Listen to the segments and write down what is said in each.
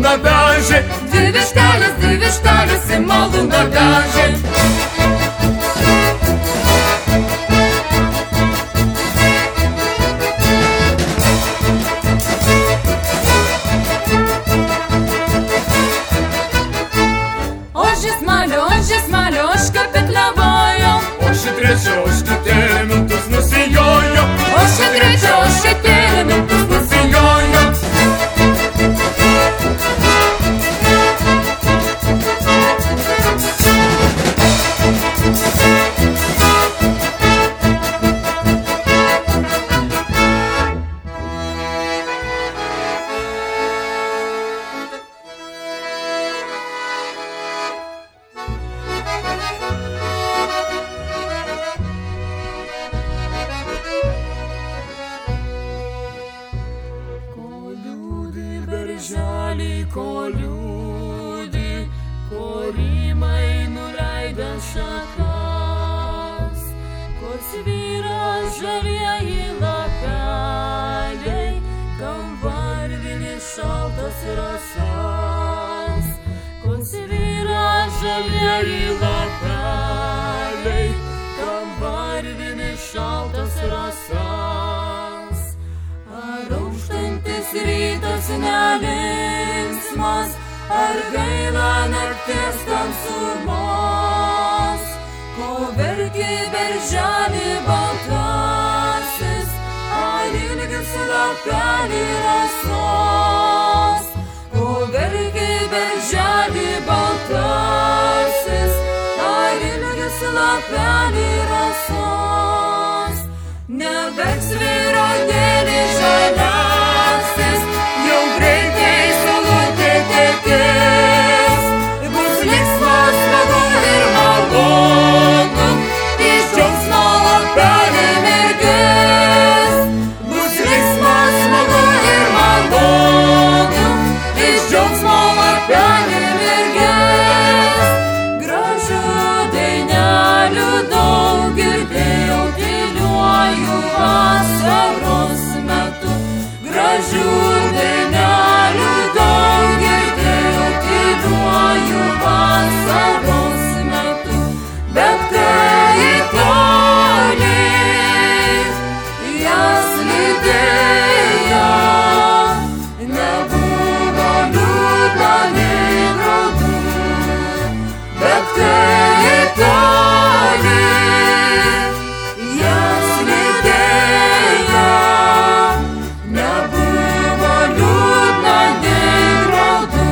malūną vežė. Dvi vištelės į malūną vežė. Ožis malio, ožka petliavojo. Ožka trečia, ožka tėlimintus nusijojo. Ožka trečia, ožka tėlimintus nusijojo. Berželiai, ko liūdi, ko rymai nuleidę šakas, ko svyra žalieji lapeliai, kam varvinis šaltas rasas. Ko svyra žalieji lapeliai, kam varvinis šaltas rasas. Ar auštantis rytas nelinksmas, ar gaila nakties tamsumos, ko verki berželį baltasis, ar ilgis lapelį rasos. Ko verki berželį baltasis, ar ilgis lapelį rasos. Neverks vyrodėlį žaliasis, jau greitai saulutė tekės. Bus linksma, smagu ir malonu, iš džiaugsmo lapelį mirgės. Bus linksma, smagu ir malonu, iš džiaugsmo lapelį mirgės. Gražių dainelių daug girdėjau, tyliuoju vasaros metu. Gražių dainelių daug girdėjau, tyliuoju vasaros metu. Bet kai į tolį jas lydėjo, nebuvo liūdna nei graudu. Bet kai į tolį jas lydėjo, nebuvo liūdna nei graudu.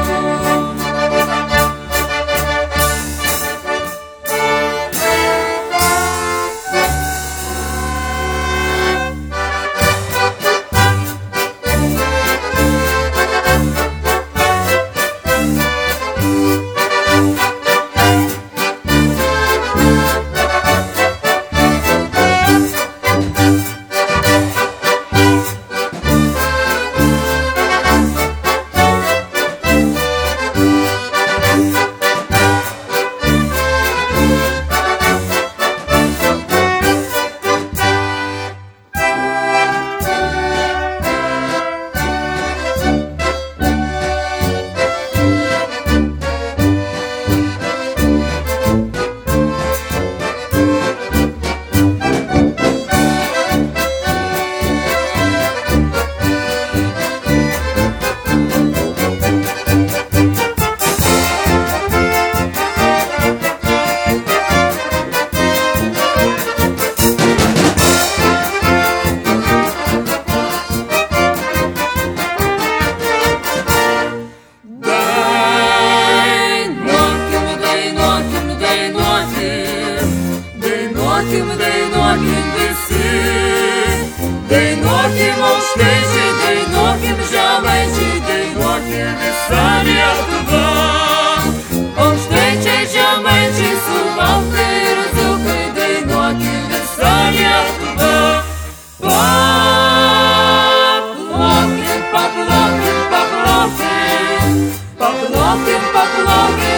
Dainuokim visi, dainuokim aukštaičiai, dainuokim žemaičiai, dainuokim visa Lietuva. Aukštaičiai, žemaičiai, suvalkai ir dzūkai, dainuokim visa Lietuva. Paplokim, paplokim, paplokim, paplokim, paplokim.